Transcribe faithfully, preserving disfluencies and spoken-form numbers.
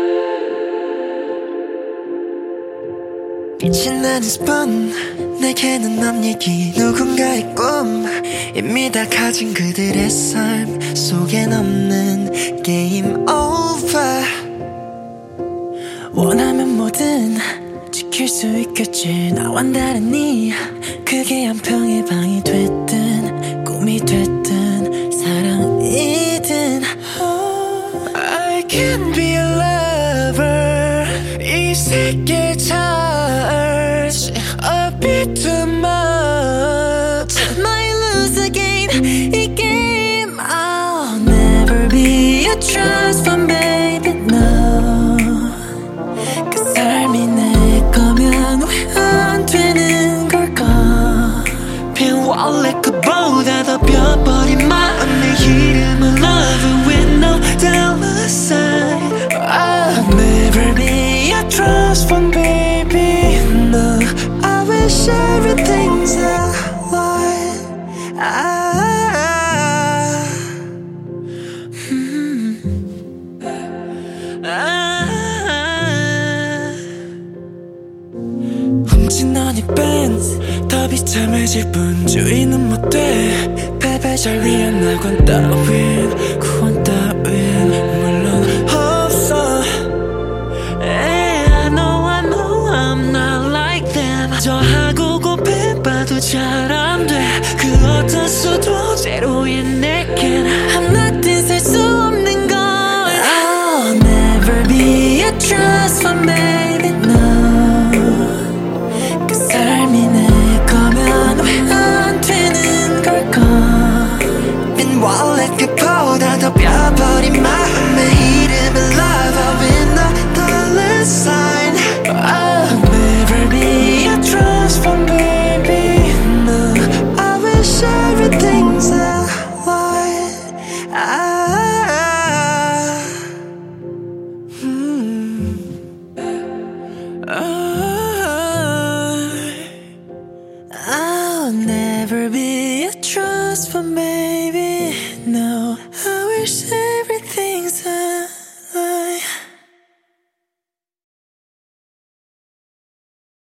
빛이 나는 스폰 내게는 남 얘기 누군가의 꿈 이미 다 가진 그들의 삶 속엔 없는 게임 오버 원하면 뭐든 지킬 수 있겠지 나와는 다르니 그게 한 평의 방이 됐든 꿈이 됐든 사랑이든 I can be a lover 이 세계 charge a bit too much might lose again 이 게임 I'll never be a trust fund baby no 그 삶이 내 거면 왜 안 되는 걸까 빈 원래그보다 더 펴버린 마음 내 이름은 love with no dollar sign I'll never be a trust fund baby no I wish everything's alright ah, mm, ah. 훔친 너의 밴드 더 비참해질 뿐 주인은 못돼 패배절 위한 낙원 따윈 구원 따윈 물론 없어 And I know I know I'm not like them 저 하고 곱해봐도 잘 안 돼 그 어떤 수도 제로인 내겐 I'm nothing 살 수 없는 걸 I'll never be a trust fund baby no 그 삶이 내 거면 왜 안 되는 걸까 빈 wallet 그보다 더 펴버린 마음의 이름은 love with no dollar sign I'll never be a trust fund baby no I wish everything's alright ah, mm, ah, I'll never be a trust fund baby no I wish